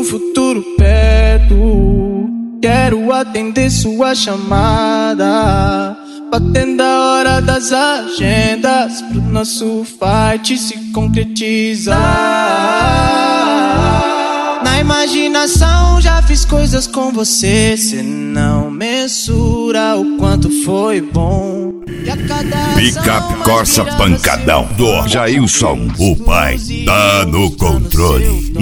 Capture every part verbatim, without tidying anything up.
no futuro perto, quero atender sua chamada, batendo a hora das agendas, pro nosso fight se concretizar. Na imaginação já fiz coisas com você, cê não mensura o quanto foi bom. Picape Corsa Pancadão do Jailson, o pai tá no controle.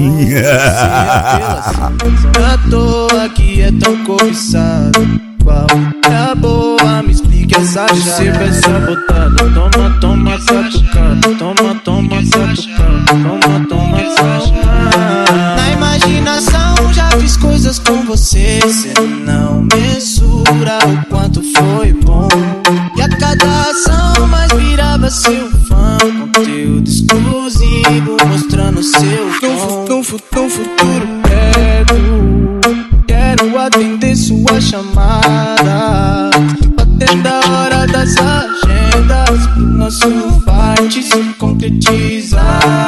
À toa que é tão cobiçado, qual é a boa? Me explique essa chave. Você vai sabotada, toma, toma, catucada, toma, toma, catucada, toma, toma, catucada. Na imaginação já fiz coisas com você, cê não mensura o quanto foi bom. E a cada ação mais virava seu fã, conteúdo exclusivo mostrando seu tom. No, no, no futuro perto, quero atender sua chamada, batendo a hora das agendas, pro nosso fight se concretizar.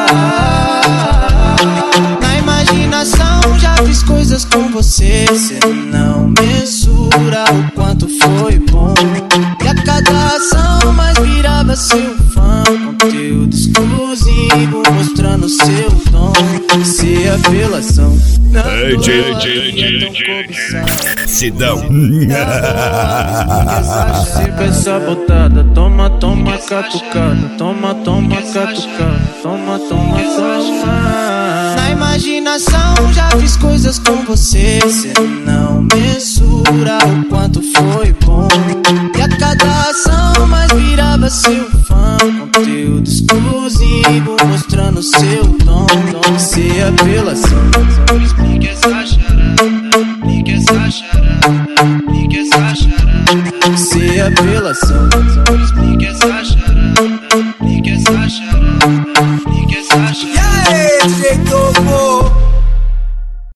Na imaginação já fiz coisas com você, cê não mensura o quanto foi bom. E a cada ação mais virava seu fã, conteúdo exclusivo mostrando seu tom. Se apelação não Ei, é tão Sidão. Se peça botada, toma, toma, catucada, toma, toma, catucada, toma, toma, toma. Na imaginação já fiz coisas com você, cê não mensura o quanto foi bom. E a cada ação mais virava seu fã, conteúdo exclusivo mostrando seu tom. Se apelação, explique essa charada, explique essa charada, explique essa charada. Se apelação, explique essa charada, explique essa charada, explique essa charada. E aí, D J Doug?